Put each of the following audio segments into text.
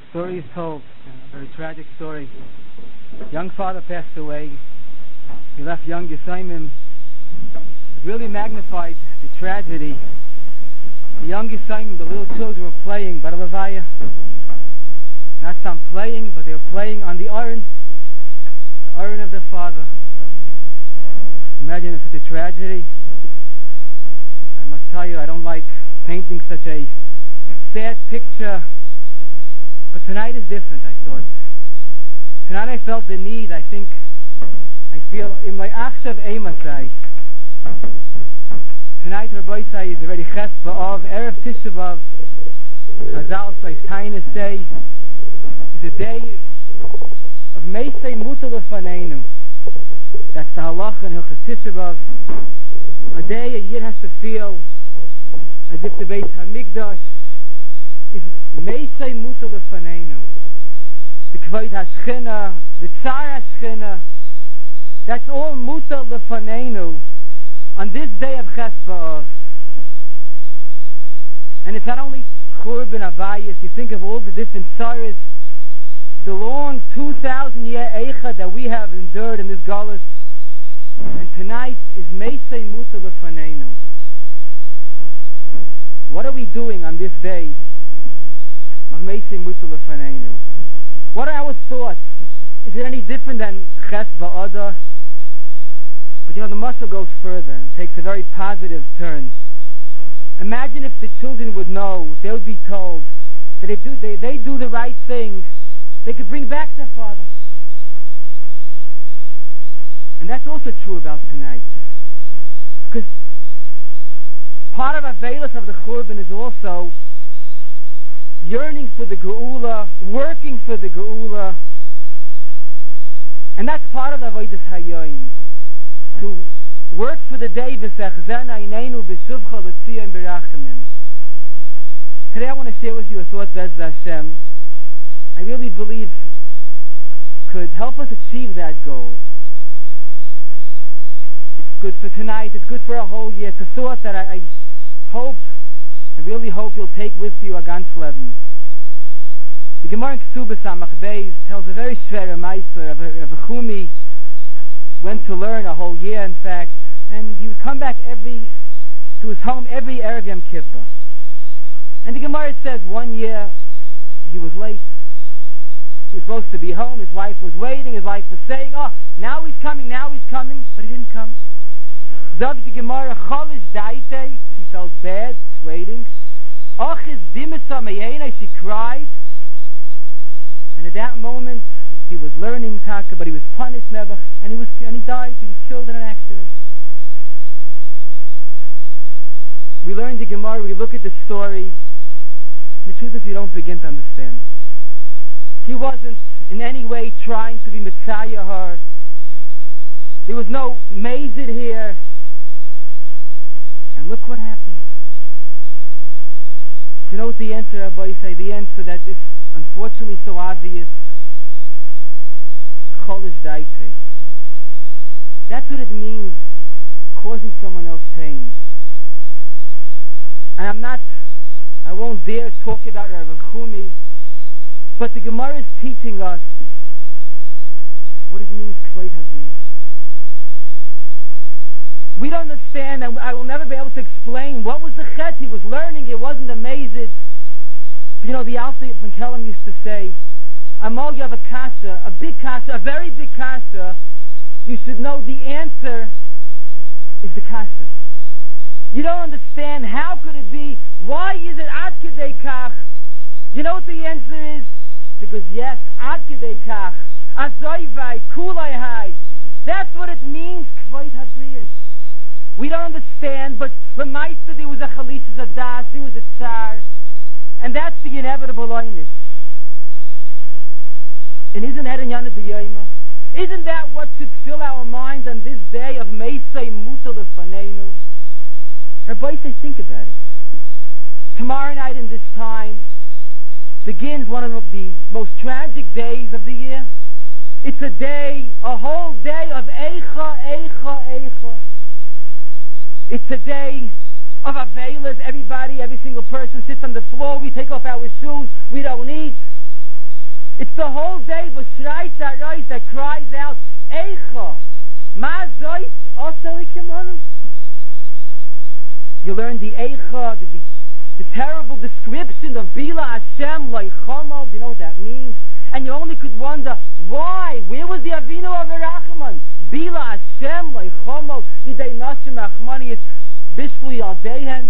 Story is told, a very tragic story. Young father passed away. He left young Yisayimim. It really magnified the tragedy. The young Yisayimim, the little children, were playing Baralavaya. Not some playing, but they were playing on the Aron of their father. Imagine such a tragedy. I must tell you, I don't like painting such a sad picture. But tonight is different, I thought. Tonight I felt the need, I feel in my Achshav Eimasai. Tonight Rabbi Say is already Ches B'Av, Erev Tisha B'Av. Chazal says, Taina say, is a day of Meisei Mutal Lefanenu. That's the halacha in Hilchos Tisha B'Av. A day a Yid has to feel as if the Beit HaMikdash is Meisei Mutal Lefanenu. The Kvod HaShchina, the Tzar HaShchina, that's all Mutal Lefanenu on this day of Ches B'Av. And it's not only Churban Abayis, you think of all the different tzaras, the long 2,000-year Eicha that we have endured in this Galus, and tonight is Meisei Mutal Lefanenu. What are we doing on this day of Meisei Mutal Lefanenu? What are our thoughts? Is it any different than Ches Ba'adar? But the Mashal goes further and takes a very positive turn. Imagine if the children would know, they would be told that if they do the right thing, they could bring back their father. And that's also true about tonight. Because part of Avelis of the Churban is also yearning for the Geula, working for the Geula. And that's part of Avodas Hayoim. To work for the day v'sechzen einenu b'shuvcha l'tziyim b'rachamim. Today I want to share with you a thought that Hashem, I really believe, could help us achieve that goal. It's good for tonight, it's good for a whole year. It's a thought that I really hope you'll take with you a ganz Leben. The Gemara in Ksubas Samach Beis tells a very shver meiser of a chumi went to learn a whole year, in fact, and he would come back to his home every Erev Yom Kippur. And the Gemara says 1 year he was late. He was supposed to be home, his wife was waiting, his wife was saying, oh, now he's coming, but he didn't come. Zog the Gemara, Cholish Daite, she felt bad, waiting. Och is Dimisa Meyena, she cried. And at that moment, he was learning Taka, but he was punished never, and he died. He was killed in an accident. We learn the Gemara, we look at the story, and the truth is we don't begin to understand. He wasn't in any way trying to be Messiah her. There was no mazid here. And look what happened. You know what the answer, Rabbi say? The answer that is unfortunately so obvious. Cholish daite. That's what it means, causing someone else pain. And I won't dare talk about Rav Chumi, but the Gemara is teaching us what it means, Kvod Haviyah. We don't understand, and I will never be able to explain what was the chet he was learning. It wasn't amazing. But the Alter from Kellam used to say, Amol, you have a kasha, a big kasha, a very big kasha. You should know the answer is the kasha. You don't understand, how could it be? Why is it ad kedei kach? You know what the answer is? Because yes, ad kedei kach, azoivai, kulai hai. That's what it means, Kvod Habriyah. We don't understand, but Meister, there was a Chalishes of Das, there was a Tsar, and that's the inevitable oinus. And isn't that in Yana B'Yoyma? Isn't that what should fill our minds on this day of Meisei Mutal Lefanenu? Rabbi say, think about it. Tomorrow night in this time begins one of the most tragic days of the year. It's a whole day of Eicha, Eicha, Eicha. It's a day of Avelas. Every single person sits on the floor. We take off our shoes. We don't eat. It's the whole day, but Shreitz Arois that cries out, Eicha, Ma Zois Oselikim. You learn the Eicha, the terrible description of Bila Hashem Loichomal. Do you know what that means? And you only could wonder, why? Where was the Avinu of Rachman? Bila Hashem Loichomal, Yidei Nashim Rachmanius, Bishlu Yaldehen.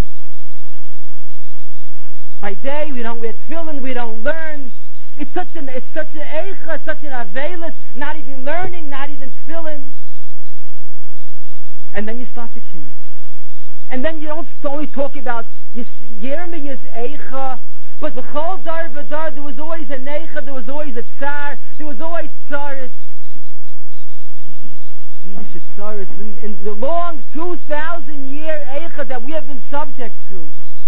By day, we don't wear tefillin, we don't learn. It's such an eicha, such an avelis, not even learning, not even tefillin. And then you start to kiddush. And then you don't only talk about Yirmiyah's eicha, but the whole dar v'dar, there was always a neicha, there was always a tsar, there was always tsaris. In the long 2,000-year eicha that we have been subject to.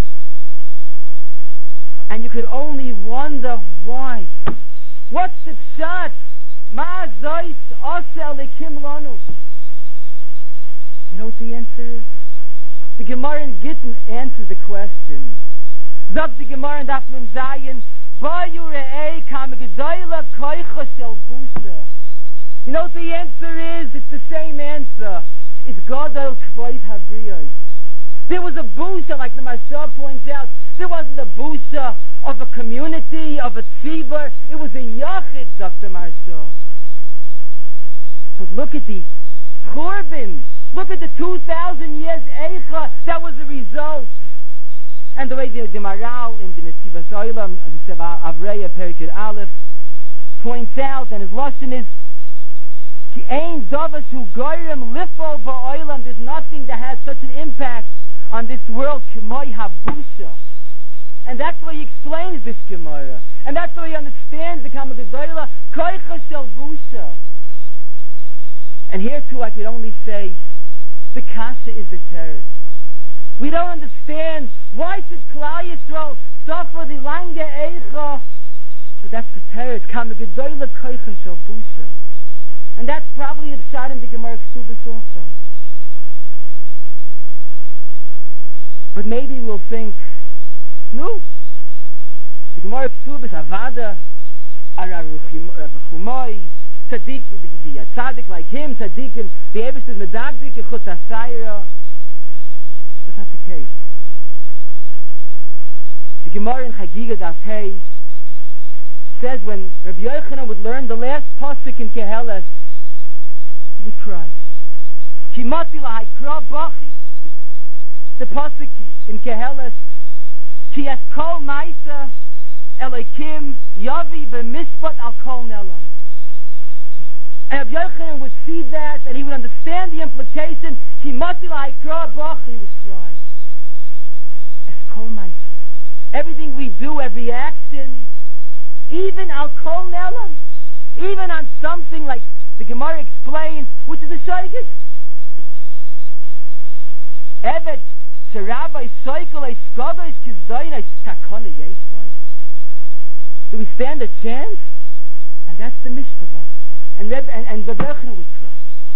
And you could only wonder why. What's the pshat? Ma zois osel lekim lanu. You know what the answer is? The Gemara in Gittin answers the question. Zog the Gemara in Daf Mem Zayin, Bayu re'ei kam gedoyla koicha shel busa. You know what the answer is? It's the same answer. It's Gadol Kvoid Habriyos. There was a busa, like the Maharsha points out. There wasn't a busa of a community, of a tzibur. It was a yachid, Dr. Maharsha. But look at the Churban. Look at the 2,000 years eicha. That was the result. And the way the Maral in the Nesivas Olam, Avreya Perikid Aleph, points out, and his lashon is, Ki ein davas hu goyrem lifol ba'olam. There's nothing that has such an impact on this world, k'moi habusha. And that's why he explains this Gemara. And that's why he understands the Kama Gedoyla, koicha shel busha. And here too I could only say, the kasha is the teretz. We don't understand why should Klal Yisrael suffer the lange eicha. But that's the teretz, Kama Gedoyla, koicha shel busha. And that's probably the pshat in the Gemara Ksubis also. But maybe we'll think, no, the Gemara Ksubis, Avada, Aravuchumoi, Tzaddik, the Tzaddik like him, Tzaddikim, the Eibus is Medagdik, Chut HaSayra. That's not the case. The Gemara in Chagiga Daf Hey says when Rabbi Yochanan would learn the last pasuk in Keheles, he would cry. Kimati lahayikra bachi. The pasuk in Keheles, Ki es kol ma'isa Elokim yavi b'mishpat al kol nelam. And Rabbi Yochanan would see that, and he would understand the implication. Kimati lahayikra bachi, he would cry. Es kol ma'isa. Everything we do, every action, even al kol nelam, even on something like the Gemara explains, which is a shaygis. Evet sherabai soikolei skagois kizdoinai takona yesloi. Do we stand a chance? And that's the mishpat. And Reb Yochanan would cry.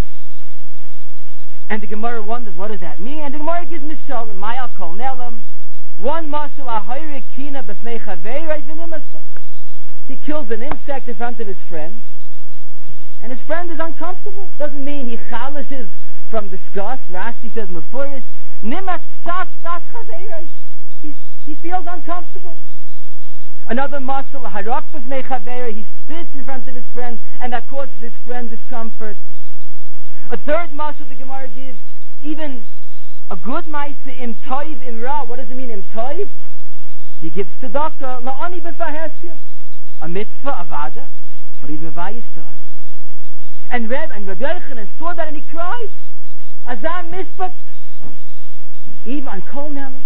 And the Gemara wonders, what does that mean? And the Gemara gives mishal ma'al kol nelam. One mashal ahayre kina b'fnei chaveirei v'nimasah. He kills an insect in front of his friend, and his friend is uncomfortable. Doesn't mean he chalishes from disgust. Rashi says mefurish nimas sas das chaveirei. He feels uncomfortable. Another muscle harak b'fnei chaveirei. He spits in front of his friend, and that causes his friend discomfort. A third muscle the Gemara gives, even a good ma'isa im toiv im ra. What does it mean im toiv? He gives tzedakah la'ani b'fahesia. A mitzvah, avada, but he's mevayisah. And Rabbi Yochanan saw that and he cried, Azam mishpat, even on kol nelam.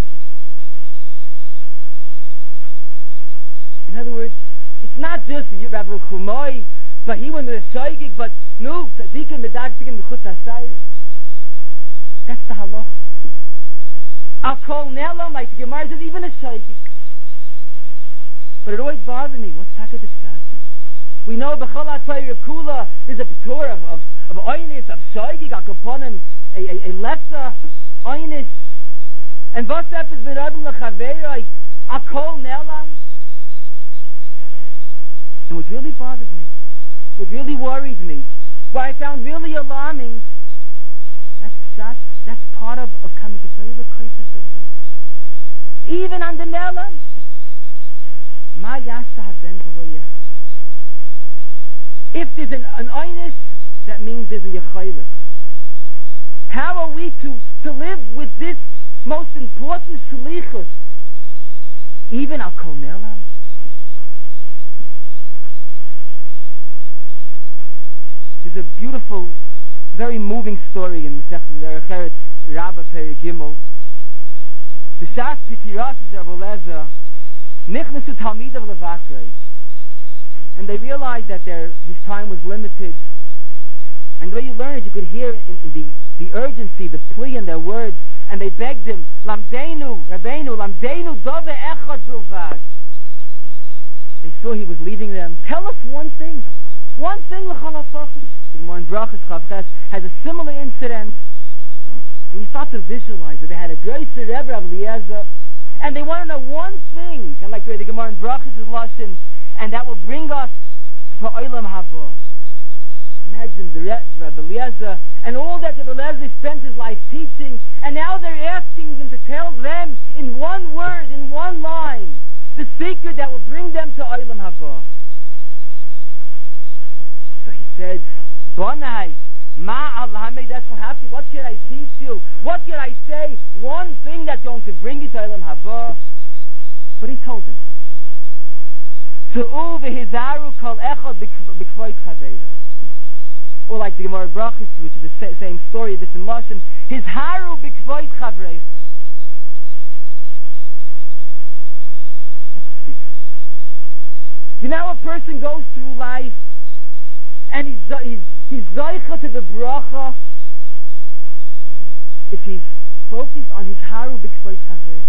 In other words, it's not just Rabbi Chumoi, but he went to the shaygig, but no, tzadikim medagdikim b'chut hasayir. That's the halach. Al kol nelam, like the Gemara says, even a shaygig. But it always bothered me. What's Taka Dikshad? We know B'chol HaTorah Kula is a p'tur of oynis, of shoygig, akaponim, a lesser oynis. And Vosep is Ben Adam L'Chaveroi, Akol Nelam. And what really bothered me, what really worried me, what I found really alarming, that's part of Kamikatoyla Kaisa. Even on the Nela, Ma Yasta Haben Beloyeh. If there's an einish, that means there's a Yechaylik. How are we to live with this most important shlichus? Even al Kol Nela? There's a beautiful, very moving story in Masechet Derech Eretz Rabbah Perek Gimel. The Shas Pitiras Rabbi Eliezer nichnasu Talmidav levakrei, and they realized that his time was limited. And the way you learn it, you could hear in the urgency, the plea in their words, and they begged him, Lamdeinu, Rabbeinu, Lamdeinu dove echad bilvad. They saw he was leaving them. Tell us one thing l'chol ha'tofim. The Gemara in Brachos Chavches has a similar incident. And you start to visualize it. They had a great Rebbe, Rabbi Eliezer, and they want to know one thing, and like the Gemara in Brachos is lashon, and that will bring us to Olam Haba. Imagine the Rabbi Eliezer and all that Rabbi Eliezer spent his life teaching, and now they're asking him to tell them in one word, in one line, the secret that will bring them to Olam Haba. So he said, Bonai, Ma Allah made that happy. What can I teach you? What can I say? One thing that's going to bring you to Olam Haba. But he told them, Tu'u v'hizaru kol echad b'kvoid chaveiro. Or like the Gemara Brachos, which is the same story, different lashon, hizharu b'kvoid chaveiro. That's the secret. You know, a person goes through life and he's zaycha to the bracha if he's focused on his haru b'kvoid chaveiro.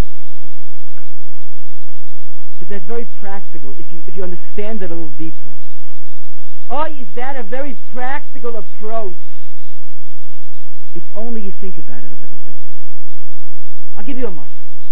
But that's very practical if you understand it a little deeper. Oh, is that a very practical approach? If only you think about it a little bit. I'll give you a must.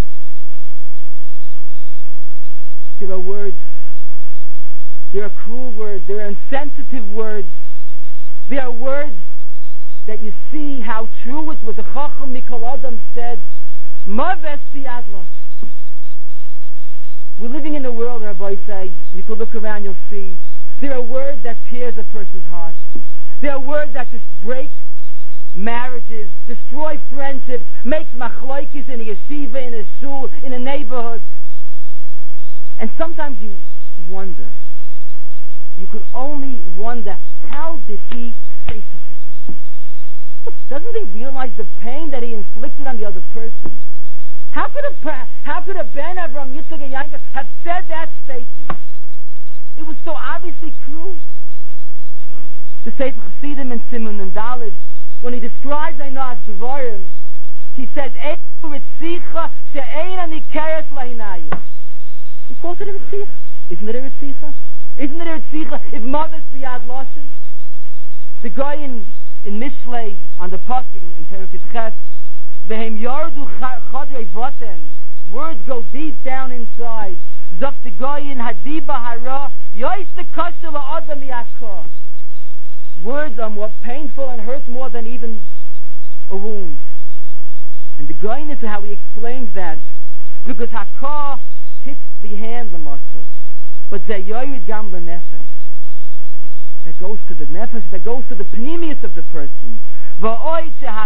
There are words. There are cruel words. There are insensitive words. There are words that you see how true it was. The Chacham Mikol Adam said, Ma vesti adlos. We're living in a world, Rabbi say, you could look around, you'll see, there are words that tears a person's heart. There are words that just break marriages, destroy friendships, make machloikis in a yeshiva, in a shul, in a neighborhood. And sometimes you wonder, you could only wonder, how did he say something? Doesn't he realize the pain that he inflicted on the other person? How could a Ben Avram, Yitzchak, and Yaakov have said that statement? It was so obviously cruel. The Sefer Chassidim in Simun and Daled, when he describes Einas Devarim, he says, Einu Ritzicha she'eina nikeres la'inayim. He calls it a Ritzicha. Isn't it a Ritzicha? Isn't it a Ritzicha if mother's biyad lashon? The guy in Mishlei, on the pasuk in Perek Ches, Vehem yardu chadrei vaten, words go deep down inside. Zok the goyin hadiba hara yois the kasher la'adam yakah. Words are more painful and hurt more than even a wound. And the goyin is how he explains that, because hakah hits the hand, the muscle, but zayoyud gam lenefesh, that goes to the nefesh, that goes to the pneumius of the person. How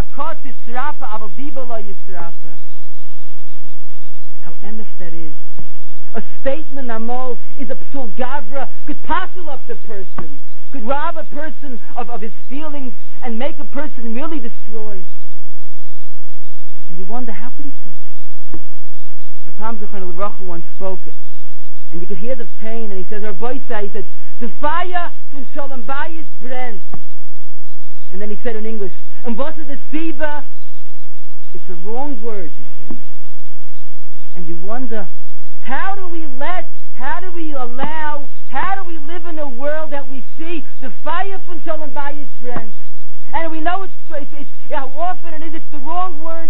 emes that is. A statement amol is a psul gavra, could passel up the person, could rob a person of his feelings and make a person really destroyed. And you wonder, how could he say that? The Pam Zechon Levracha once spoke, and you could hear the pain, and he says, he said, the fire from Shalom Bayis brennt. And then he said in English, and what is the Siba? It's a wrong word, he said. And you wonder, how do we allow, how do we live in a world that we see the fire from Shalom Bayis brennt? And we know it's how often it is, it's the wrong word.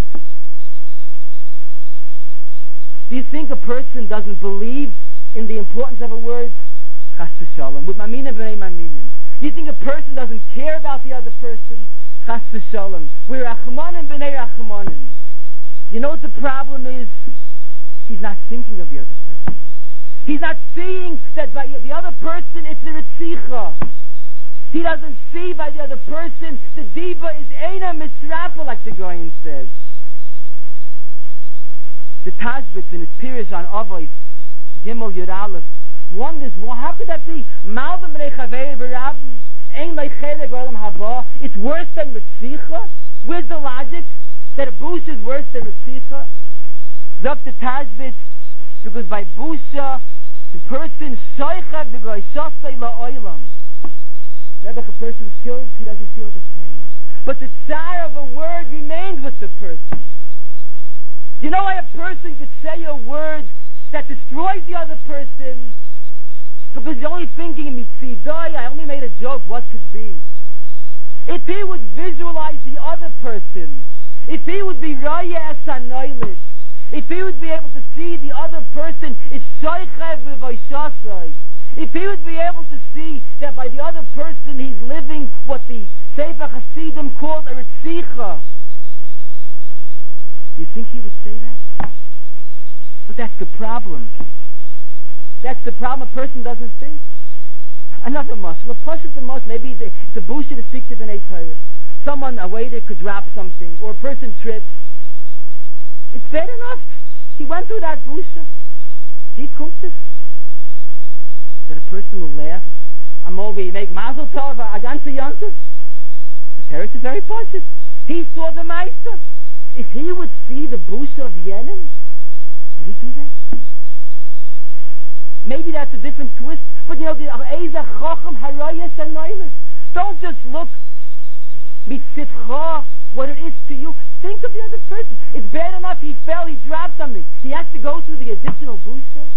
Do you think a person doesn't believe in the importance of a word? Chas v'shalom. With maminim b'nei maminim. You think a person doesn't care about the other person? Chas v'shalom. We're rachmanim b'nei rachmanim. You know what the problem is? He's not thinking of the other person. He's not seeing that by the other person it's a ritzicha. He doesn't see by the other person the diva is eina mitzrapa, like the Goyen says. The Tashbitz in his Pirish on Avos, Gimel Yud Aleph, wonders, well, how could that be? Malbim b'nei chavei b'rabim, ein leichelek b'olam haba. It's worse than ritzicha? Where's the logic that a busha is worse than ritzicha? Zok the Tashbitz, because by busha, the person shoichav b'goyshasei la'olam. That if a person is killed, he doesn't feel the pain. But the tsar of a word remains with the person. You know why a person could say a word that destroys the other person? Because he's only thinking, mitzidoi, I only made a joke, what could be? If he would visualize the other person, if he would be roya esanoilis, if he would be able to see the other person is shoichev v'voishasai, if he would be able to see that by the other person he's living what the Sefer Hasidim called a ritzicha, do you think he would say that? But that's the problem. That's the problem. A person doesn't think. Another muscle, a pushing the muscle. Maybe it's a busha to speak to B'nai Torah. Someone, a waiter, could drop something, or a person trips. It's bad enough. He went through that busha. He comes this. That a person will laugh. I'm over. You make mazel tov, a ganze yontif. The teretz is very positive. He saw the meister. If he would see the busha of Yenim, would he do that? Maybe that's a different twist. But you know, the Eizah Chochem Harayas and Noilis. Don't just look mitzitcha, what it is to you. Think of the other person. It's bad enough he fell, he dropped something. He has to go through the additional busha.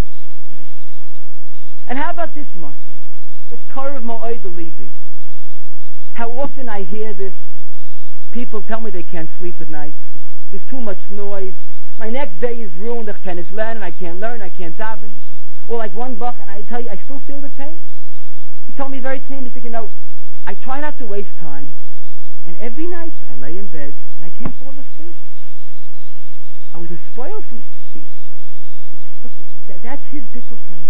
And how about this muscle? The Korav Ma'oid Libi. How often I hear this. People tell me they can't sleep at night. There's too much noise. My next day is ruined. I can't learn, I can't learn, I can't daven. Or like one buck, and I tell you, I still feel the pain. He told me very clearly, he said, you know, I try not to waste time. And every night I lay in bed and I can't fall asleep. I was spoiled from sleep. That's his bittul prayer.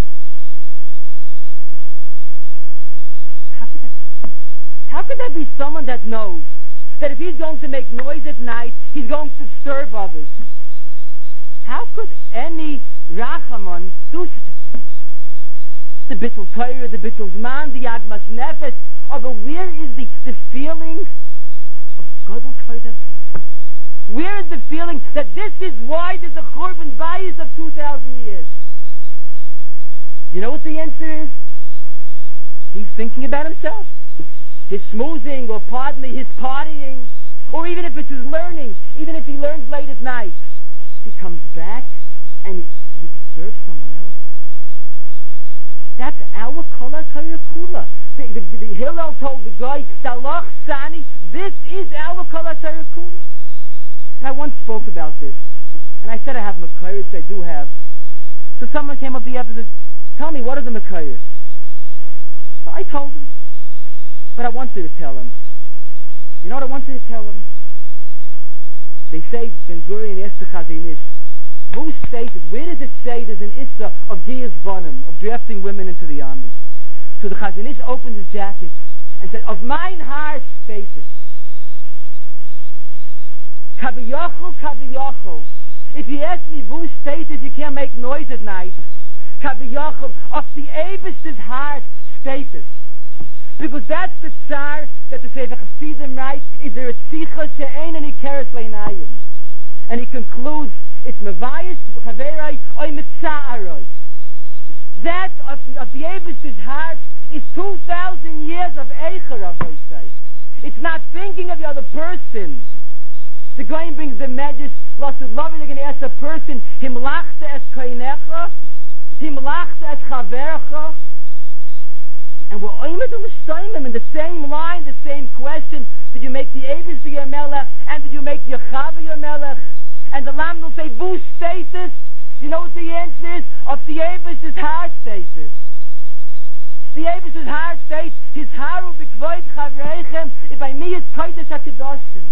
How could that be someone that knows that if he's going to make noise at night, he's going to disturb others? How could any Rachamon do such a thing? The bittul Torah, the bittul Zman, the Admas Nefesh. Oh, but where is the feeling of Gadol Torah? Where is the feeling that this is why there's a Churban Bayis of 2,000 years? You know what the answer is? He's thinking about himself. His schmoozing, or pardon me, his partying, or even if it's his learning, even if he learns late at night, he comes back and he disturbs someone else. That's our Kala Torah Kula. The Hillel told the guy, Dalach Sani, this is our Kala Torah Kula. And I once spoke about this, and I said I have Makayos, I do have. So someone came up to the after and said, tell me, what are the Makayos? So I told him. But I wanted to tell him. You know what I wanted to tell him? They say Ben Gurion asked the Chazon Ish, who stated, where does it say there's an Issa of Giyas Banim, of drafting women into the army? So the Chazon Ish opened his jacket and said, of mine heart stated, Kaviyachol, Kaviyachol. If you ask me who stated you can't make noise at night, Kaviyachol, of the Eibishter's heart stated. Because that's the tsar that the Sefer Hasidim writes, is there a ritzicha she'ein and ikeres leinayim. And he concludes, it's mevayis, chaverai, oy mitza'aroi. That of the Eibishter's heart is 2,000 years of eicher, Rabbi say. It's not thinking of the other person. The Goyen brings the medrash, lasud loving, you're going to ask a person, himlachta es koinecha, himlachta es chaverecha. And we're in the same line, the same question. Did you make the Eibishter your melech? And did you make the Chava your melech? And the Lamb will say, Vu status. You know what the answer is? Of the Eibishter's heart status. The Eibish's heart states, his haru b'kvoid chavreichem, if by me is kodesh HaKadoshim.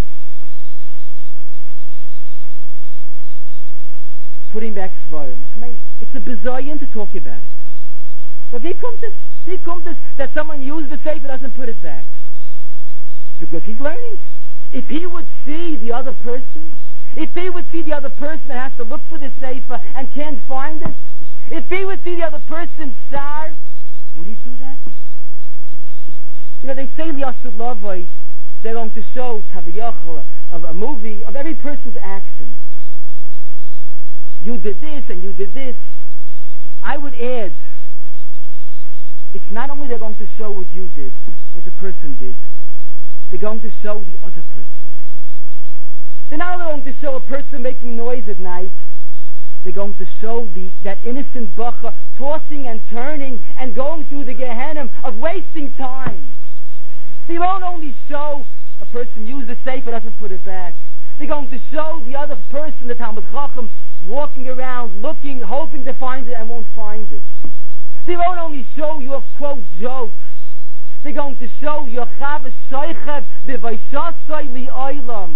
Putting back Svarim. I mean, it's a bizarre to talk about it. But wie kommt es that someone used the Sefer doesn't put it back? Because he's learning. If he would see the other person, if he would see the other person that has to look for the Sefer and can't find it, if he would see the other person's sar, would he do that? You know, they say Liasud Lavoi, they're going to show Kaviyachal of a movie of every person's action. You did this and you did this. I would add, it's not only they're going to show what you did, what the person did, they're going to show the other person. They're not only going to show a person making noise at night, they're going to show that innocent bacha tossing and turning and going through the Gehenna of wasting time. They won't only show a person use the Sefer, doesn't put it back. They're going to show the other person, the Talmud Chacham, walking around, looking, hoping to find it and won't find it. They won't only show your quote joke. They're going to show your Chavas Shoichev B'Vaishasai Li'olam.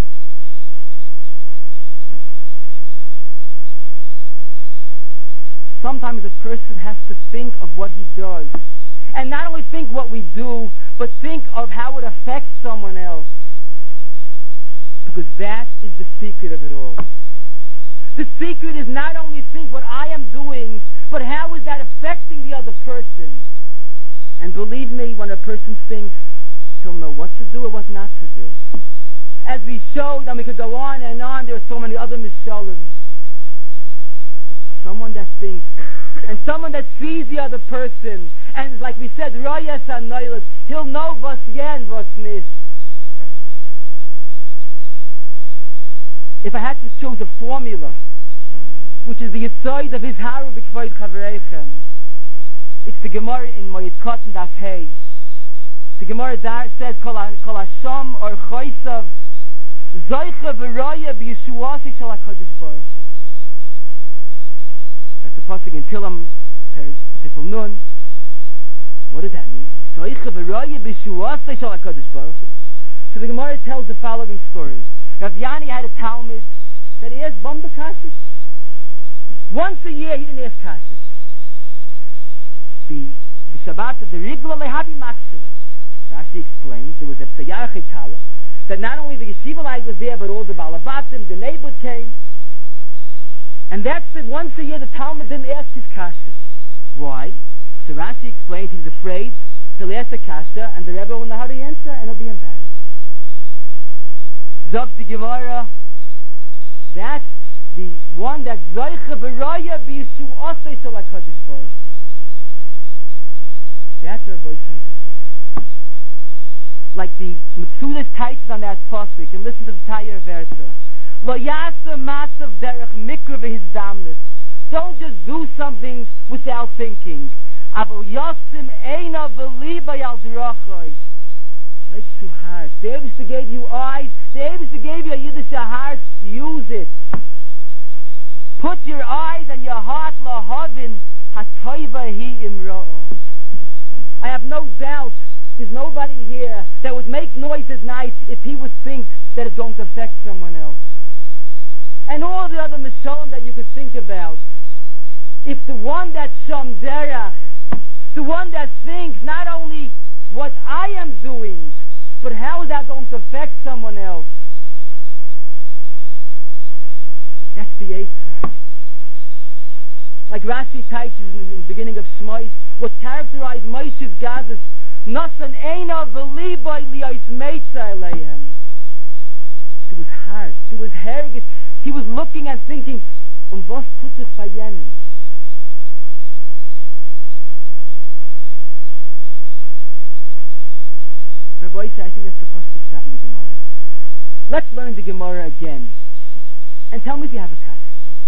Sometimes a person has to think of what he does. And not only think what we do, but think of how it affects someone else. Because that is the secret of it all. The secret is not only think what I am doing, but how is that affecting the other person. And believe me, when a person thinks, he'll know what to do or what not to do. As we showed, and we could go on and on, there are so many other mishalim. Someone that thinks, and someone that sees the other person, and like we said, Rayas and Noilas, he'll know what's yeah and what's nicht. If I had to choose a formula, which is the side of his haru b'kvoid chavreichem, it's the Gemara in Moed Katan Daf Hey. The Gemara there says, Kol Hasham or Choysav Zoicha v'Raya b'Yeshuasi shel HaKadosh Baruch Hu. That's the pasuk in Tilam Tifel Nun. What does that mean? Zoicha v'Raya b'Yeshuasi shel HaKadosh Baruch Hu. So the Gemara tells the following story. Rav Yani had a Talmud that he asked Bomba Kashis. Once a year he didn't ask Kashis. The Shabbat, the Rigla Lehabi Makshilim. Rashi explains there was a Psayar Chikala that not only the Yeshiva Light was there, but all the Balabatim, the neighbor came. And that's it. Once a year the Talmud didn't ask his Kashis. Why? So Rashi explains he's afraid he'll ask the Kasha and the Rebbe will know how to answer and he'll be embarrassed. Zog the Gemara, that's the one that Zoicha v'Raya b'Yishu Osei shel HaKadosh Baruch Hu. That's our boy saying to see. Like the Metzudas titles on that pasuk, and listen to the Taya Versa. Lo yasa masav derech mikra v'hizdamnis. Don't just do something without thinking. Aval yasim eina v'liba yal derachos. It's too hard. The Eibishter gave you eyes. The Eibishter gave you a Yiddish heart. Use it. Put your eyes and your heart lahavin hatoiva hi imra'ah. I have no doubt there's nobody here that would make noise at night if he would think that it's going to affect someone else. And all the other mishalim that you could think about. If the one that's sham derech, the one that thinks not only what I am doing, but how is that going to affect someone else? That's the answer. Like Rashi teaches in the beginning of Shmos, what characterized Moshe's gadlus, Nasan eina v'libai liyos meitza aleihem. It was hard. It was hergit. He was looking and thinking, was tut ich bei jenen? Rabbi said, I think that's the pasuk that in the Gemara. Let's learn the Gemara again. And tell me if you have a kasha.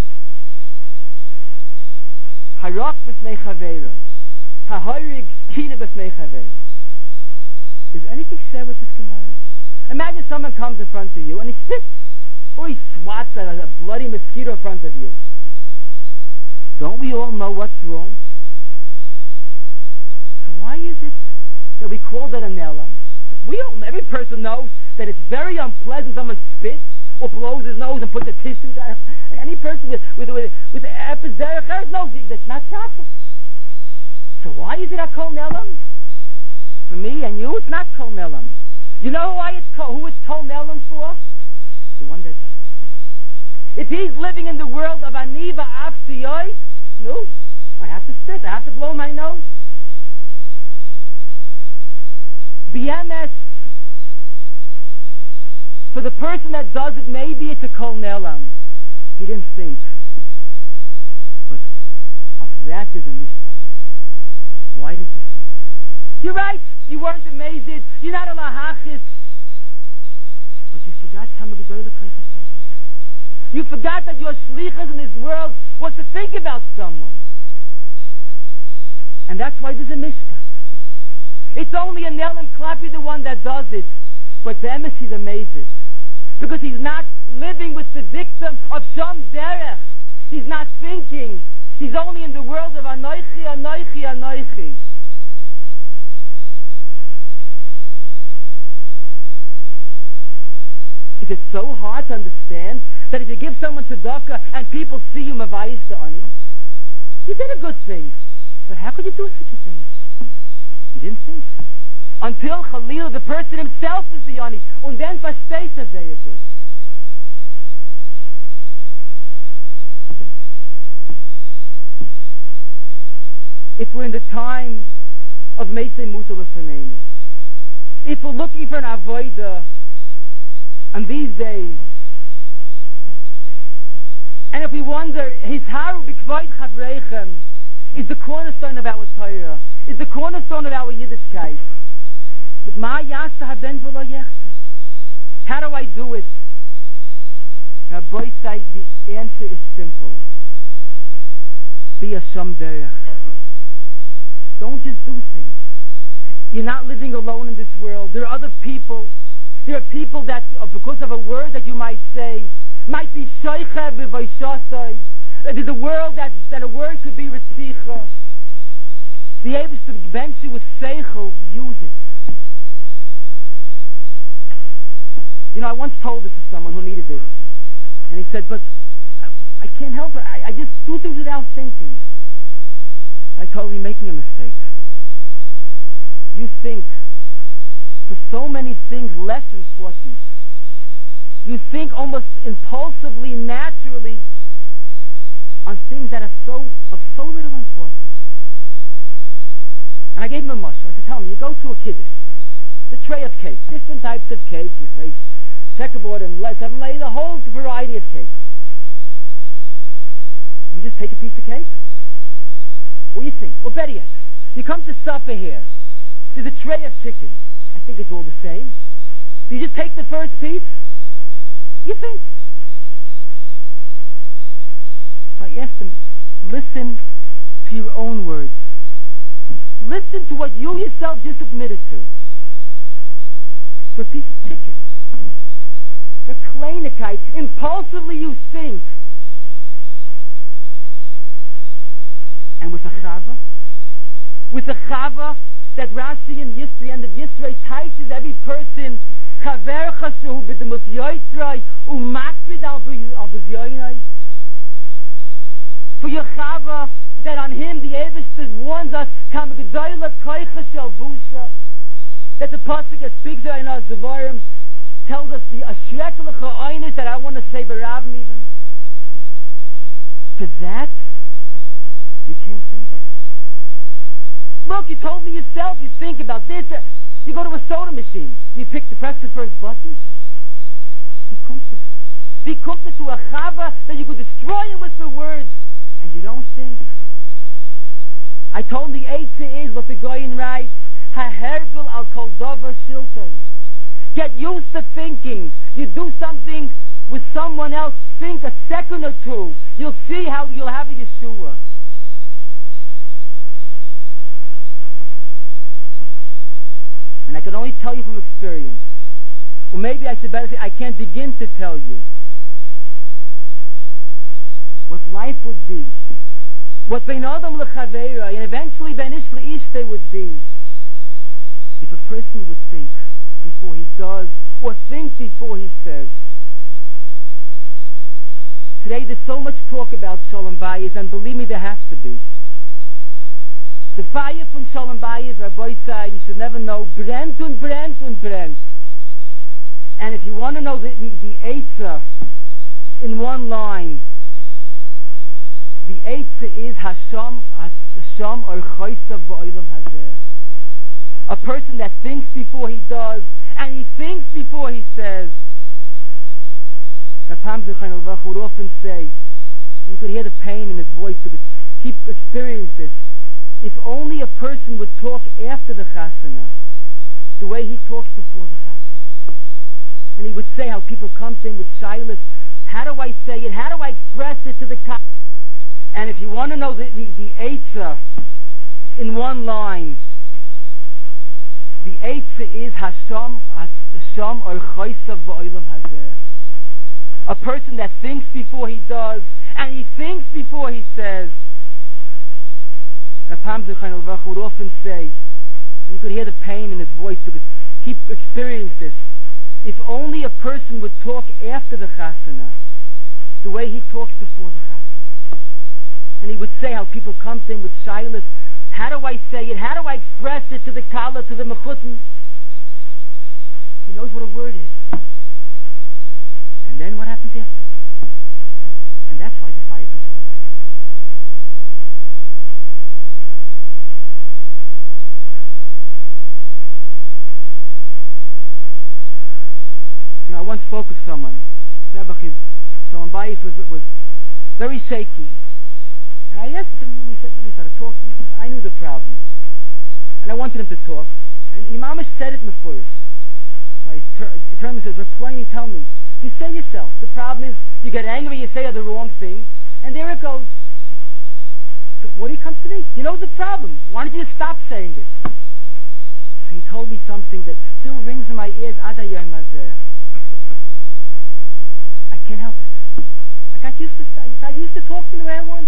Harak b'fnei chaveroi. Hahorig kina b'fnei chaveroi. Is there anything said with this Gemara? Imagine someone comes in front of you and he spits or he swats at a bloody mosquito in front of you. Don't we all know what's wrong? is it that we call that a Nelam? Every person knows that it's very unpleasant someone spits or blows his nose and puts a tissue down. Any person with the epizerich knows that's not proper. So why is it a kol nelam? For me and you, it's not kol nelam. You know why who it's kol nelam for? The one that does. If he's living in the world of aniva afsiyoi, no, I have to spit, I have to blow my nose. BMS, for the person that does it, maybe it's a kol nelam. He didn't think. But after that there's a mistake. Why did you think? You're right, you weren't amazed, you're not a lahachis. But you forgot you forgot that your shlichus in this world was to think about someone. And that's why there's a mishpat. It's only a Nelam Klapi, the one that does it. But the emes, he's amazed. Because he's not living with the victim of Shom Derech. He's not thinking. He's only in the world of Anoichi, Anoichi, Anoichi. Is it so hard to understand that if you give someone tzedakah and people see you mavayis the ani, you did a good thing. But how could you do such a thing? You didn't think. Until Khalil, the person himself is the ani. Und then versteht sehr good. If we're in the time of Meisei Musa Lefanenu, if we're looking for an avodah, and these days, and if we wonder, his haru b'kvoid chavreichem is the cornerstone of our Torah, is the cornerstone of our Yiddishkeit. But ma yasta haben v'lo yechta. How do I do it? Rabbi say the answer is simple. Be a shom derech. Don't just do things. You're not living alone in this world. There are other people. There are people that, because of a word that you might say, might be shoicha b'voishosai. There's a world that a word could be retzicha. Be able to bench you with seichel, use it. You know, I once told this to someone who needed this, and he said, but I can't help it. I just do things without thinking. I told him, you're making a mistake. You think for so many things less important. You think almost impulsively, naturally, on things that are of so little importance. And I gave him a mushroom. I said, tell me, you go to a kiddush, right? It's a tray of cake, different types of cake, checkerboard and 7 layers, a whole variety of cake. You just take a piece of cake? What do you think? Or better yet, you come to supper here. There's a tray of chicken. I think it's all the same. Do you just take the first piece? You think. So I asked him, listen to your own words. Listen to what you yourself just admitted to. For a piece of chicken. For kleinigkeit. Impulsively you think. And with a chava? With a chava that Rashi in the end of Yisrei teaches every person chavercha shehu b'demus yoitzrei u'makpid al b'zyoinai. For your chava, that on him the Eibishter warns us kam g'doyla koicha shel busha, that the pasuk that speaks in our Zavarim tells us the ashrek l'cha oynis that I want to say b'ravim even. For that you can't think. Look, you told me yourself, you think about this. You go to a soda machine. You press the first button. Be comforted to a chava that you could destroy him with the words. And you don't think. I told him the eitzah is what the Goyin writes. Ha-hergul al kol davar shilton. Get used to thinking. You do something with someone else. Think a second or two. You'll see how you'll have a Yeshua. And I can only tell you from experience. Or maybe I should better say, I can't begin to tell you what life would be. What bein adam lechaveira and eventually bein ish leishte would be. a person would think before he does, or think before he says. Today there's so much talk about Shalom Bayis, and believe me, there has to be. The fire from Shalom Bayis, Rabbi say, you should never know, brennt und brennt und brennt. And if you want to know the Eitzah in one line, the Eitzah is Hashem or Chaysav Ba'olam Hazeh. A person that thinks before he does, and he thinks before he says. Rav Ham Zichron Levracha would often say, you could hear the pain in his voice because he experienced this. If only a person would talk after the chasana the way he talks before the chasana. And he would say how people come to him with shilas. How do I say it? How do I express it to the chasana? And if you want to know the Eitzah in one line, the Eitzah is Hashem or Chaysav Ba'olam Hazeh. A person that thinks before he does, and he thinks before he says. Rav Ham Zichron Levracha would often say, you could hear the pain in his voice because he experienced this. If only a person would talk after the chasana the way he talks before the chasana. And he would say how people come to him with shilas. How do I say it? How do I express it to the kala, to the mechutin? He knows what a word is. And then what happens after? And that's why the fire from Shalom Bayis. I once spoke with someone. Shalom Bayis was very shaky. And I asked him, we started talking. I knew the problem. And I wanted him to talk. And Imam said it in the first. He turned and says, Rav, tell me. You say yourself. The problem is you get angry, you say the wrong thing, and there it goes. So what do you come to me? You know the problem. Why don't you just stop saying it? So he told me something that still rings in my ears. I can't help it. I got used to talking the way I want.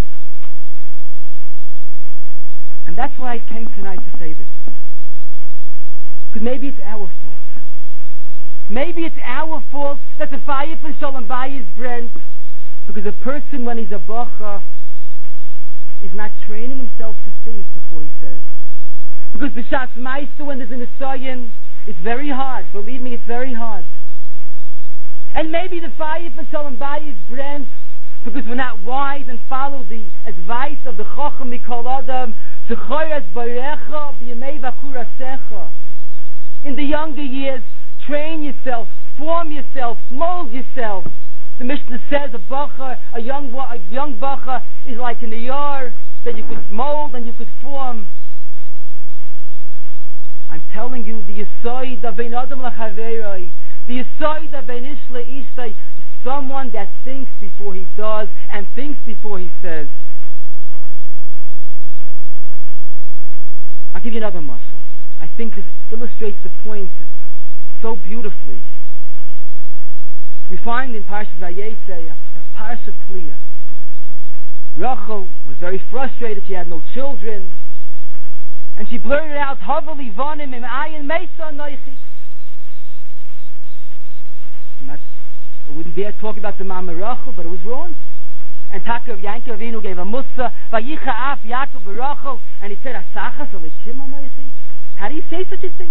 And that's why I came tonight to say this. Because maybe it's our fault. Maybe it's our fault that the fire from Shalom Bayis brennt, because a person, when he's a bacha, is not training himself to think before he says. Because b'shas ma'aser, when there's an Nisayon, it's very hard. Believe me, it's very hard. And maybe the fire from Shalom Bayis brennt because we're not wise and follow the advice of the Chacham Mikol Adam, Zechoras Barecha B'yamei V'churasecha. In the younger years, train yourself, form yourself, mold yourself. The Mishnah says a young bacha is like in a yard that you could mold and you could form. I'm telling you, the Yesod of Bein Adam L'Chaveroi, the Yesod of Bein Ish L'Ishtay, is someone that thinks before he does and thinks before he says. I'll give you another muscle. I think this illustrates the point so beautifully. We find in Parashat Vayetze, Parashat Kliyah, Rachel was very frustrated. She had no children, and she blurted out, "Havali vanim im ayin meisa noichi." I wouldn't dare talk about the Mama Rachel, but it was wrong. And Yaakov Avinu gave a mussar, Vayicha af Yaakov v'Rachel, and he said, "Asachas alikim noichi." How do you say such a thing?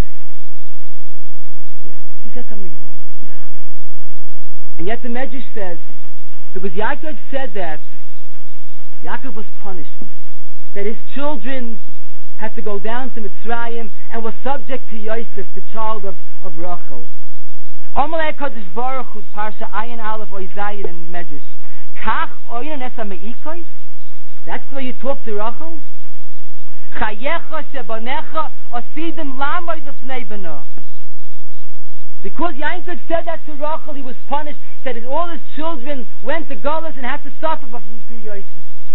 He said something wrong. And yet the Medrash says, because Yaakov said that, Yaakov was punished. That his children had to go down to Mitzrayim and were subject to Yosef, the child of Rachel. Amalei HaKadosh Baruch Hu, Parsha Ayin Aleph Oizayin in Medrash. Kach oyin esa meikois? That's the way you talk to Rachel? Chayecha shebanecha osidim lamoy lefnei beno. Because Yaakov said that to Rachel, he was punished, that all his children went to Golus and had to suffer through Yosef.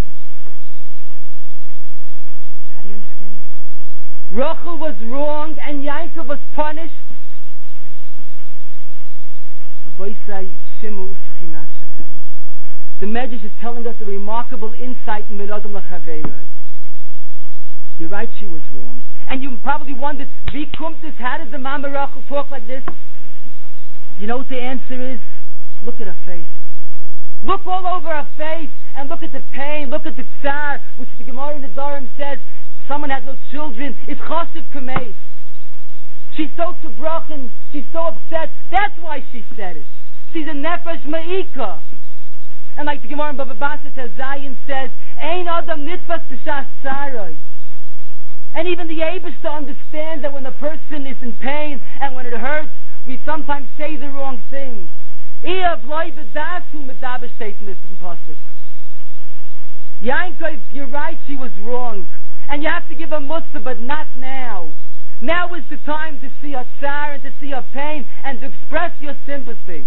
How do you understand? Rachel was wrong and Yaakov was punished. The Medrash is telling us a remarkable insight in Ben Adam L'Chaveroi. You're right, she was wrong. And you probably wondered, wie kommt this? How does the Mama Rachel talk like this? You know what the answer is? Look at her face. Look all over her face and look at the pain. Look at the tsar, which the Gemara in the Durham says, someone has no children, it's chashiv kameis. She's so zerbrochen, she's so upset. That's why she said it. She's a nefesh ma'ika. And like the Gemara in Bava Basra Zayin says, Ein adam nitfas b'shas tzarai. And even the Eibishter understands that when a person is in pain and when it hurts, we sometimes say the wrong things. Yankov, you're right, she was wrong. And you have to give her mussar, but not now. Now is the time to see her tsar and to see her pain and to express your sympathy.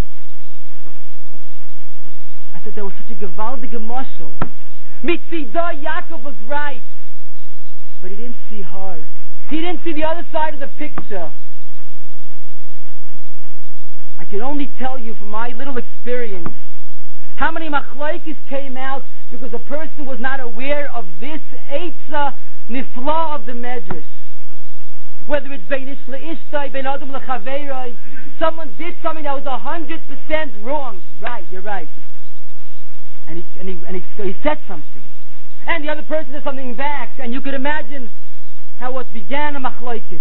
I thought that was such a gewaldige mashal. Mitzida, Yaakov was right. But he didn't see her. He didn't see the other side of the picture. I can only tell you from my little experience how many machlokes came out because a person was not aware of this eitzah nifla of the medrash. Whether it's bein ish le'ishtai, bein adam lechaveroi, someone did something that was 100% wrong. Right, you're right. And he said something. And the other person did something back, and you could imagine how it began a machlokes.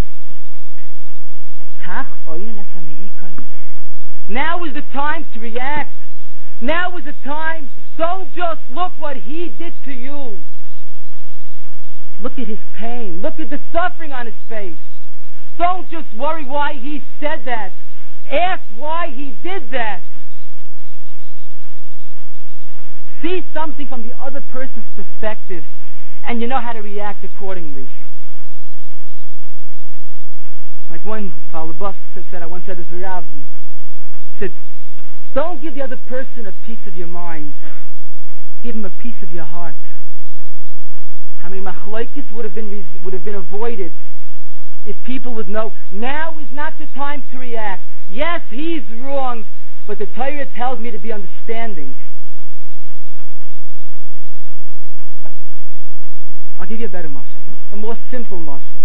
Now is the time to react. Now is the time. Don't just look what he did to you. Look at his pain. Look at the suffering on his face. Don't just worry why he said that. Ask why he did that. See something from the other person's perspective, and you know how to react accordingly. Like one Falabus said, I once said this to Rav, said, don't give the other person a piece of your mind. Give him a piece of your heart. How many machlokes would have been avoided if people would know, now is not the time to react. Yes, he's wrong, but the Torah tells me to be understanding. I'll give you a better mashal, a more simple mashal.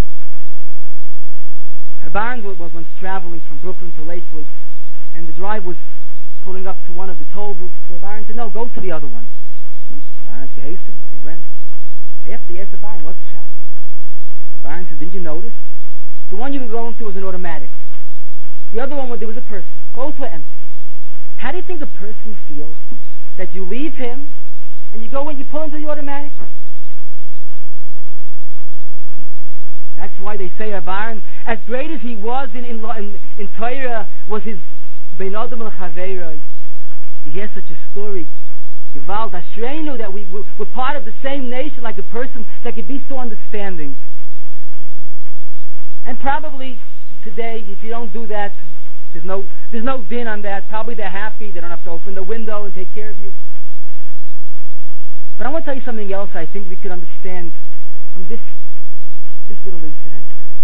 Herr Barnes was once traveling from Brooklyn to Lakewood, and the drive was pulling up to one of the toll booths, so Barnes said, no, go to the other one. Barnes hastened, he went. After he asked the Barnes, what's the shop? The Barnes said, didn't you notice? The one you were going to was an automatic. The other one, there was a person. Both were empty. How do you think a person feels that you leave him, and you go and you pull into the automatic? That's why they say Baron, as great as he was in Torah, was his Bein Adam L'Chaveroi. You hear such a story. Gewalt, Ashreinu, that we're part of the same nation, like a person that could be so understanding. And probably today, if you don't do that, there's no din on that. Probably they're happy, they don't have to open the window and take care of you. But I want to tell you something else I think we could understand from this little incident.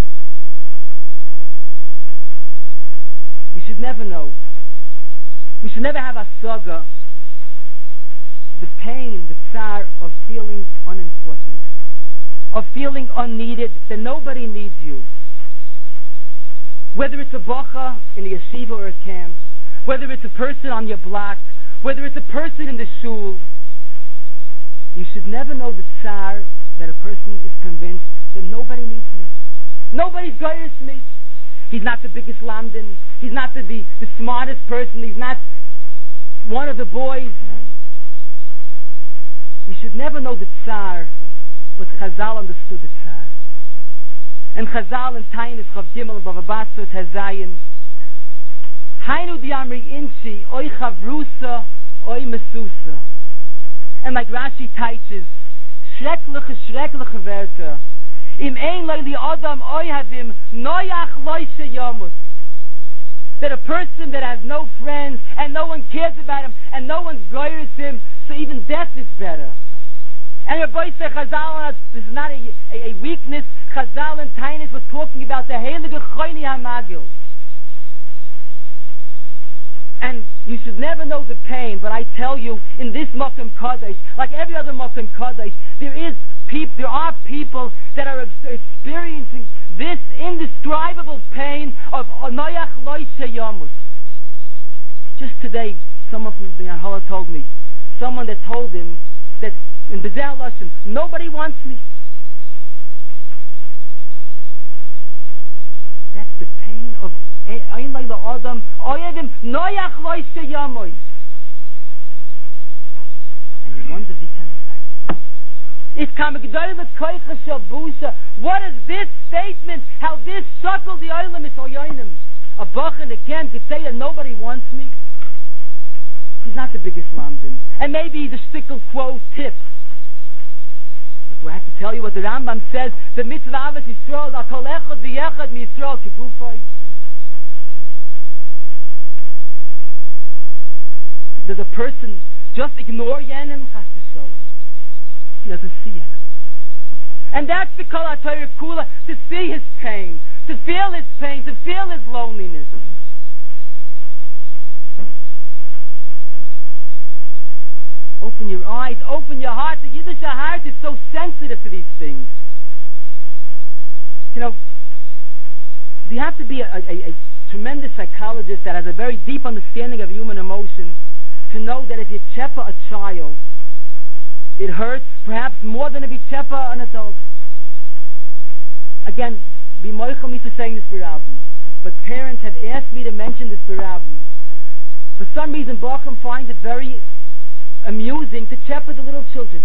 We should never know. We should never have a saga, the pain, the tsar of feeling unimportant, of feeling unneeded, that nobody needs you. Whether it's a bacha in a yeshiva or a camp, whether it's a person on your block, whether it's a person in the shul, you should never know the tsar that a person is convinced that nobody needs me. Nobody's going to me. He's not the biggest lamdan. He's not the smartest person. He's not one of the boys. You should never know the tsar, but Chazal understood the tsar. And Chazal in Tainis Chav Gimel and Bava Basra Tazayin, Hainu diamri inchi oi chavrusa oi mesusa. And like Rashi teaches, schreckliche Werte. Im ein li Adam oi havim noyach loy sheyamut. That a person that has no friends and no one cares about him and no one goyres him, so even death is better. And Rabbi said Chazal, this is not a weakness. Chazal and Tainis were talking about the heilige Choyni HaMagil. And you should never know the pain, but I tell you, in this Makom Kodesh, like every other Makom Kodesh, there are people that are experiencing this indescribable pain of Noach Loishe Yamus. Just today, someone from the Yahala told me, someone that told him that in Bezer Lashon, nobody wants me. That's the pain of Ein Leila Adam Oyevim Noach Loishe Yamois. And you wonder, wie kann das sein? It's Kamegdoyle Koicha Shel Busha. What is this statement? How this shuttle the Olam is Oyonim? A Bach in the camp could say that nobody wants me. He's not the biggest lamdim. And maybe he's a stickle quo tip. But do I have to tell you what the Rambam says? The mitzvah Avos Yisrael, Al Kol Echad V'Yechad MiYisrael Kegufay. Does a person just ignore Yenim? Chas v'sholom. He doesn't see Yenim. And that's the Kol HaTorah Kula, to see his pain, to feel his pain, to feel his loneliness. Open your eyes, open your heart. The Yiddish heart is so sensitive to these things. You know, you have to be a tremendous psychologist that has a very deep understanding of human emotion to know that if you chepa a child, it hurts perhaps more than if you chepa an adult. Again, be moichel me for saying this for Rabbi, but parents have asked me to mention this for Rabbi. For some reason, Bacham finds it very amusing to chepa the little children.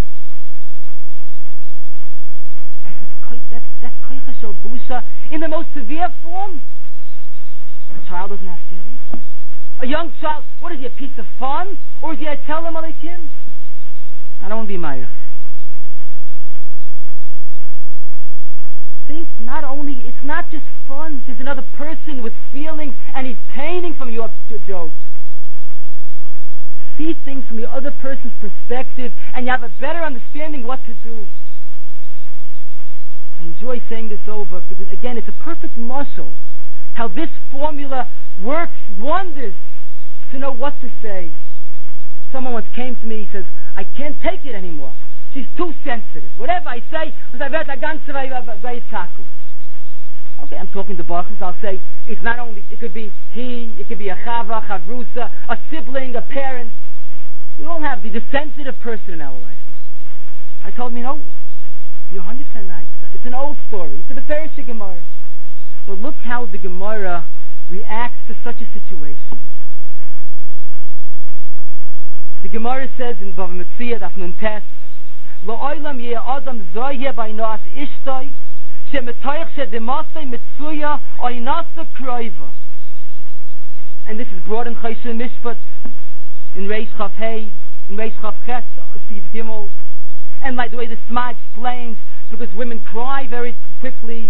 That's koicha shel busha in the most severe form. A child doesn't have feelings. A young child, what is he, a piece of fun? Or is he a tell him aleikim? I don't want to be ma'ir. Think not only, it's not just fun, there's another person with feelings and he's paining from your joke. See things from the other person's perspective and you have a better understanding what to do. I enjoy saying this over because again it's a perfect muscle how this formula works wonders to know what to say. Someone once came to me, he says, I can't take it anymore. She's too sensitive. Whatever I say, okay, I'm talking to Bachas, I'll say, it's not only, it could be he, it could be a chava, chavrusa, a sibling, a parent. We all have the sensitive person in our life. I told him, you're 100% right. It's an old story. It's a Beferish Gemara. But look how the Gemara reacts to such a situation. The Gemara says in Bava Metzia, Daf Nun Tes, Lo'olam yeh adam zoyeh b'inoas ishtoi, shemetoich shedemasei mitzuya oinasa kroiva. And this is brought in Choshen Mishpat, in Reish Chav Hei, in Reish Chav Ches, Siv Gimel, and like the way the Sma explains, because women cry very quickly.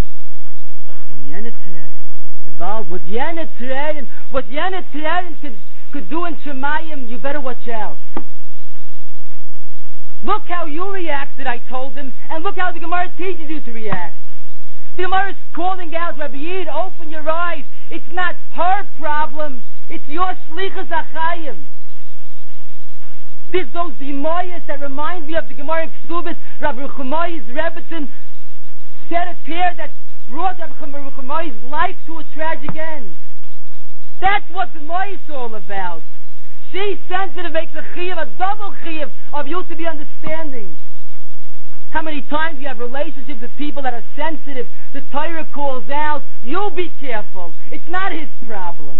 What Yenet Terein could do in Shemayim, you better watch out. Look how you reacted, I told him, and look how the Gemara teaches you to react. The Gemara is calling out, Rabbi Yid, open your eyes. It's not her problem, it's your Shlichus Achayim. There's those Demoyas that remind me of the Gemara Ksubis. Rabbi Ruchamay's Rebbetzin shed a tear that brought Rabbi Ruchamay's life to a tragic end. That's what the Moy is all about. She's sensitive, makes a chiyuv, a double chiyuv of you to be understanding. How many times you have relationships with people that are sensitive, the Torah calls out, you be careful, it's not his problem.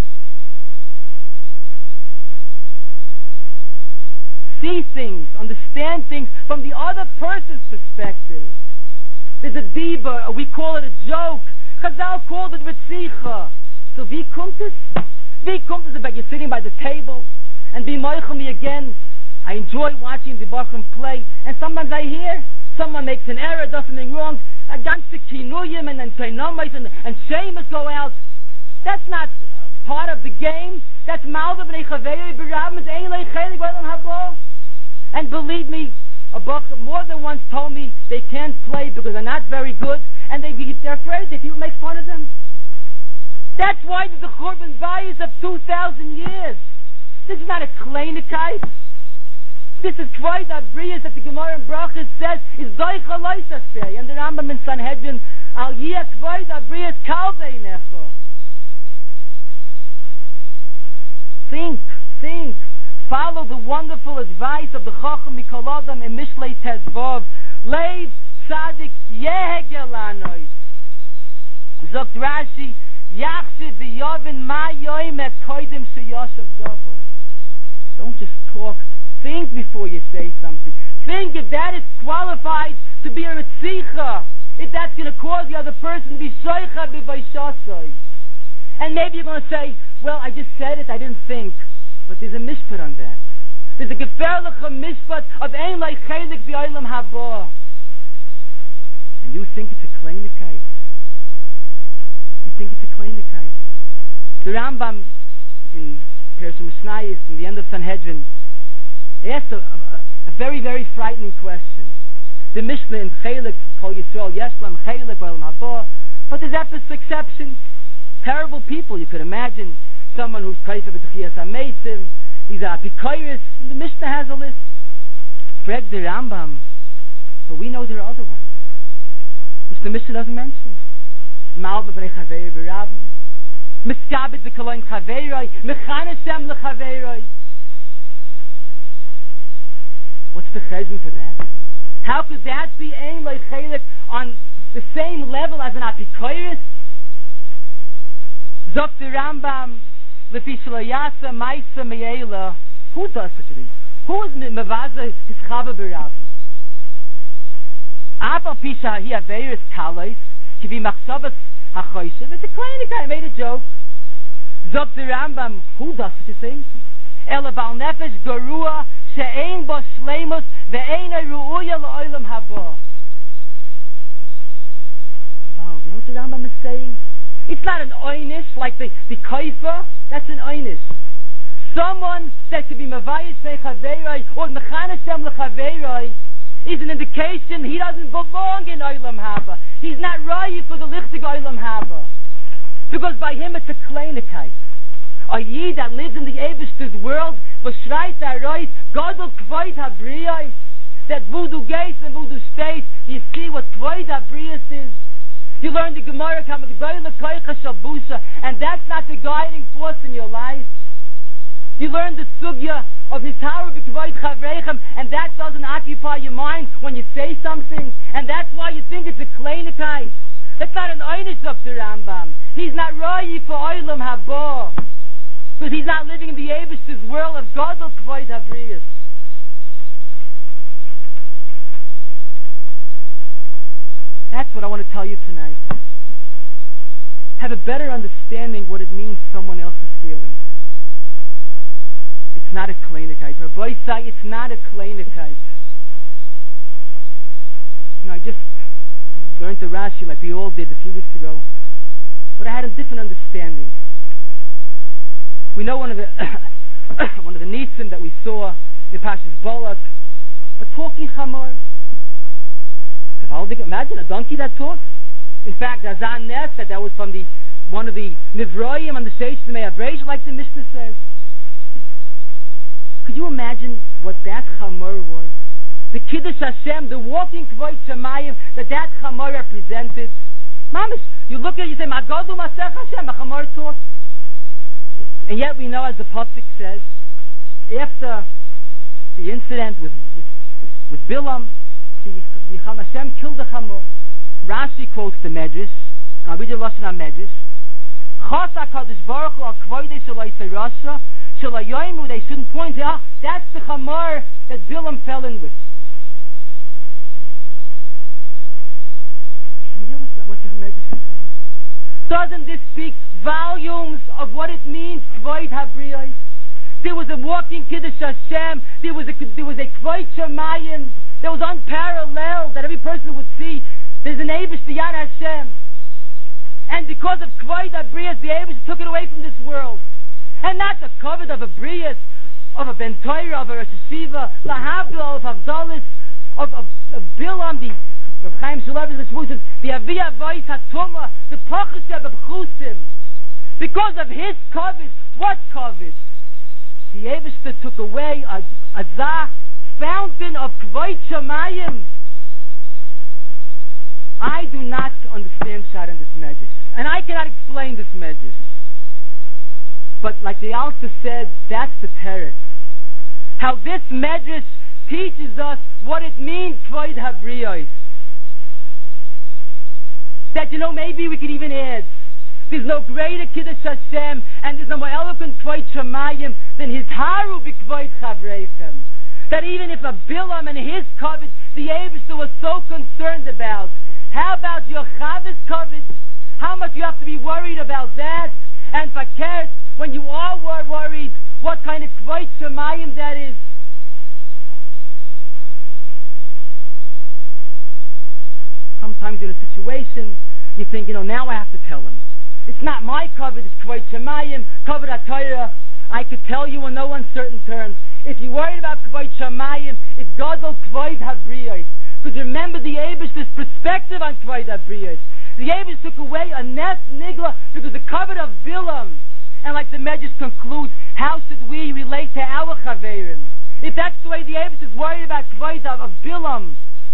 See things, understand things from the other person's perspective. There's a diba, we call it a joke. Chazal called it ritzicha. So wie kommt es? Wie kommt es about you sitting by the table and be moichel me again? I enjoy watching the Bachram play, and sometimes I hear someone makes an error, does something wrong, a ganze kinuyim and kainomis and shames go out. That's not part of the game. That's malva b'nei chavei b'rabim ein lei chelik v'elam habo. And believe me, a Bachram more than once told me they can't play because they're not very good, and they're afraid that people make fun of them. That's why there's a Churban bias of 2,000 years. This is not a Kleinigkeit. This is Kvod HaBrias that the Gemara in Brachos says is Doicha Loisasei. And the Rambam in Sanhedrin, Al Yeh Kvod HaBrias Kal Beinecha. Think. Follow the wonderful advice of the Chacham Mikol Adam in Mishlei Tezvav. Lev Tzadik Yehegel Anois. Zogt Rashi, Yachshiv V'Yovin Ma Yoim Et Koidim Sheyoshav Davar. Don't just talk. Think before you say something. Think if that is qualified to be a Ritzicha, if that's going to cause the other person to be Shoicha B'Vaishasoi. And maybe you're going to say, well, I just said it, I didn't think. But there's a mishpat on that. There's a gefährliche mishpat of ein like chelik v'olam haba. And you think it's a kleinigkeit. You think it's a kleinigkeit. The Rambam in Perush Mishnayos, in the end of Sanhedrin, asked a very, very frightening question. The Mishnah in chelik Kol Yisrael Yeshlam chelik v'olam haba, but there's exceptions. Terrible people. You could imagine someone who's kaifa b'tchiyas hametzim, he's a apikoiris. The Mishnah has a list. Frag the Rambam, but we know there are other ones, which the Mishnah doesn't mention. Malba b'nei chavei b'rabim, miskabit v'koloin chaveiroi, mechaneshem l'chaveiroi. What's the chesed for that? How could that be ein like chelik on the same level as an apikoiris? Dr. Rambam, Lefi Shaloyasa, Maisa, Me'ela. Who does such a thing? Who is Mevaza his Chava B'Rabim? Apal Pisha Hi Averis Kalais, Kivi Machshavas HaChoyshev. It's a kleinigkeit. I made a joke. Dr. Rambam, who does such a thing? Ela Bal Nefesh Garua, She'ein Bo Shleimus, Ve'ein Ru'uya L'Olam Haba. Oh, you know what the Rambam is saying? It's not an oynish like the kaifa. That's an oynish. Someone that could be mavayis bechaveiroi or mechaneshem lechaveiroi is an indication he doesn't belong in olam haba. He's not rayi for the lichtig olam haba, because by him it's a kleinigkeit. A yid that lives in the Eibishter's world, v'shreit ha'rois, gadol kvod habriyos, that voodoo gates and voodoo states. You see what kvod habriyos is? You learn the Gemara, and that's not the guiding force in your life. You learn the sugya of Hisaru b'kvod chavreichem, and that doesn't occupy your mind when you say something, and that's why you think it's a kleinigkeit. That's not an oynish of the Rambam. He's not rayi for olam haba, because he's not living in the Eibishter's world of gadol kvod habriyos. That's what I want to tell you tonight. Have a better understanding what it means someone else's feelings. It's not a kleinigkeit. Rabbi say it's not a kleinigkeit. You know, I just learned the Rashi like we all did a few weeks ago, but I had a different understanding. We know one of the one of the nisim that we saw in Pashas Balak, a talking chamor. Imagine a donkey that talks. In fact, Azan Nes said that was from one of the Nivroim on the Sheish Me'abreish, like the Mishnah says. Could you imagine what that chamor was? The Kiddush Hashem, the walking Kvod Shemayim that chamor represented. Mamish, you look at it, you say, Magadu Masech Hashem, a chamor talks. And yet we know, as the Pasuk says, after the incident with Bilam, the Hashem killed the Chamor. Rashi quotes the Medrash, and I'll read the Lashon HaMedrash. Chas HaKadosh Baruch Hu HaKvoidei Shaloi Seirasha Shalayoimu. They shouldn't point out, that's the Chamor that Bilam fell in with. You hear what the Medrash is saying? Doesn't this speak volumes of what it means, Kvod HaBriyos? There was a walking Kiddush Hashem. There was a Kvod Shemayim that was unparalleled, that every person would see. There's an Eibush Yad Hashem, and because of Kvod HaBriyos, the Eibush took it away from this world, and not the covet of a Briyos, of a Ben Torah, of a Rosh Hashiva, Lahavdil, of Havdalis, of Bilam, the Reb Chaim Shulavi, the Aviyah Voice HaTumah, the Pachashem of Chusim. Because of his kavod. What kavod? The Eibishter took away a fountain of kvod shamayim. I do not understand Pshat in this medrash, and I cannot explain this medrash. But like the Alter said, that's the teretz. How this medrash teaches us what it means, kvod habriyos. That, maybe we could even add, there's no greater Kiddush Hashem, and there's no more eloquent kvod shamayim than his haru b'kvod chavreichem. That even if a Bilam and his kavod, the Eibishter was so concerned about, how about your Chavis kavod? How much you have to be worried about that? And fakert, when you are worried, what kind of kvod shamayim that is? Sometimes you're in a situation, you think, now I have to tell him. It's not my kavod, it's kvod shamayim, kavod HaTorah. I could tell you in no uncertain terms. If you're worried about kvod shamayim, it's gadol kvod habriyos. Because remember the Eibishter's perspective on kvod habriyos. The Eibishter took away a nes nigla because the kavod of Bilam. And like the Medrash concludes, how should we relate to our chaverim? If that's the way the Eibishter's worried about kvod of Bilam.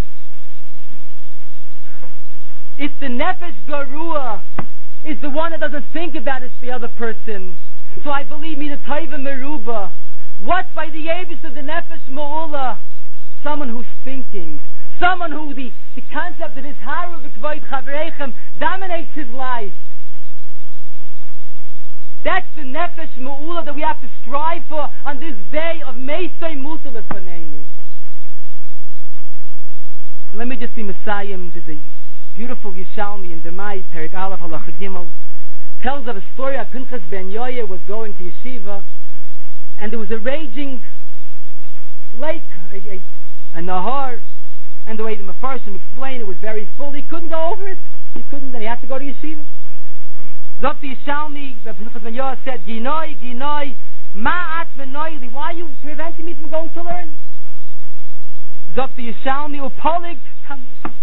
If the nefesh garua is the one that doesn't think about it, the other person. So I believe me the taiva meruba. What by the Eibishter the nefesh ma'ula? Someone who's thinking. Someone who the concept of his haru b'kvod chavreichem dominates his life. That's the nefesh ma'ula that we have to strive for on this day of Meisei Mutal Lefanenu. Let me just be Messiahim. There's a beautiful Yishalmi in Demai, Perek Aleph Halacha Gimel, tells of a story of Pinchas ben Yoye was going to yeshiva, and there was a raging lake, a nahar, and the way the Mefarshim explained, it was very full. He couldn't go over it. He had to go to yeshiva. Zok the Yishalmi, Pinchas ben Yoye said, Ginoi, ma'at v'noili, why are you preventing me from going to learn? Zok the Yishalmi, upolig, come on.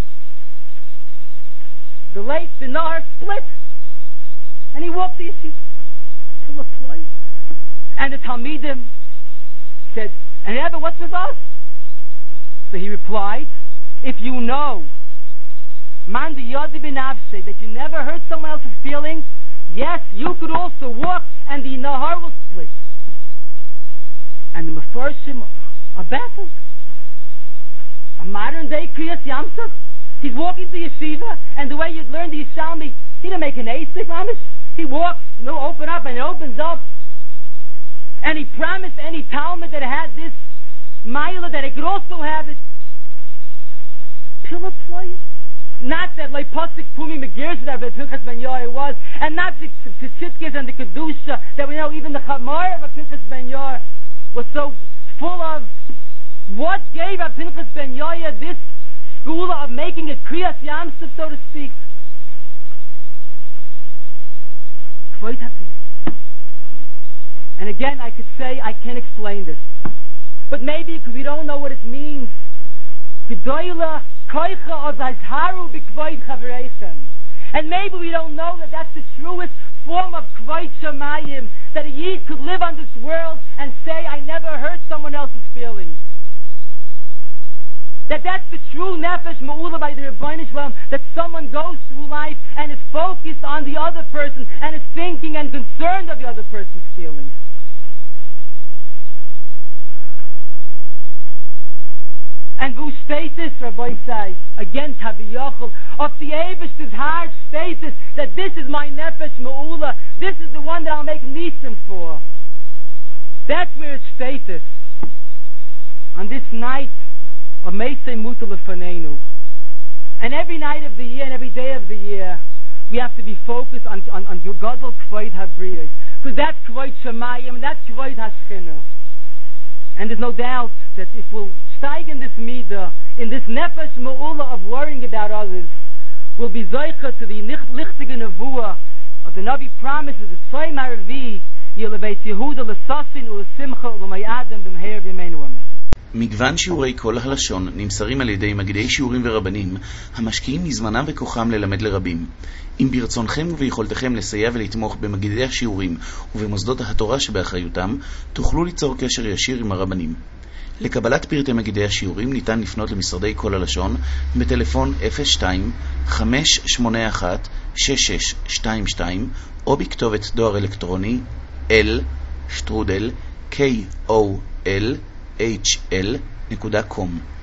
The lake, the nahar split, and he walked the yeshiva to a place. And the Talmidim said, and Rebbe, what's with us? So he replied, if you know, man the yodi b'nafshe, that you never hurt someone else's feelings, yes, you could also walk, and the nahar will split. And the Mefarshim are baffled. A modern day Kriyas Yamsuf. He's walking to yeshiva, and the way you'd learn the Yishalmi, he didn't make an asik, mamish. He walks, open up, and it opens up. And he promised any Talmud that had this Maila that it could also have it. Pillar play. Not that like Pasik Pumi Megirsh that Pinchas ben Yoye was, and not the Tzidkis and the Kedusha that we know even the Chamar of Pinchas ben Yoye was so full of. What gave Pinchas ben Yoye this school of making it Kriyas Yamsuf, so to speak? And again, I could say I can't explain this, but maybe because we don't know what it means. Gedoyla koicha of hazharu b'kvod chavreichem, and maybe we don't know that that's the truest form of kvod shamayim, that a yid could live on this world and say, I never hurt someone else's feelings. That's the true nefesh ma'ula by the Rebbeinu Shalom, that someone goes through life and is focused on the other person and is thinking and concerned of the other person's feelings. And who status, Rabbi says, again Taviyachol, of the Eibishter's harsh status, that this is my nefesh ma'ula, this is the one that I'll make nisim for. That's where it's status. On this night of Meisei Mutal Lefanenu, and every night of the year and every day of the year, we have to be focused on Gadol Kvod Habriyos, because that's Kvod Shamayim, and that's Kvod Hashchina. And there's no doubt that if we'll steig in this midah, in this nefesh ma'ula of worrying about others, we'll be zoicha to the lichtige nevuah of the Navi promises, the Tzayim Haravi, Yeleveit Yehuda l'sasin u'lesimcha u'lemayadem b'mheir v'meinu amen. מגוון שיעורי כל הלשון נמסרים על ידי מגידי שיעורים ורבנים המשקיעים מזמנם וכוחם ללמד לרבים. אם ברצונכם וביכולתכם לסייע ולתמוך במגידי השיעורים ובמוסדות התורה שבאחריותם, תוכלו ליצור קשר ישיר עם הרבנים. לקבלת פרטי מגידי השיעורים ניתן לפנות למשרדי כל הלשון בטלפון 02-581-6622 או בכתובת דואר אלקטרוני l@kol.hl.com.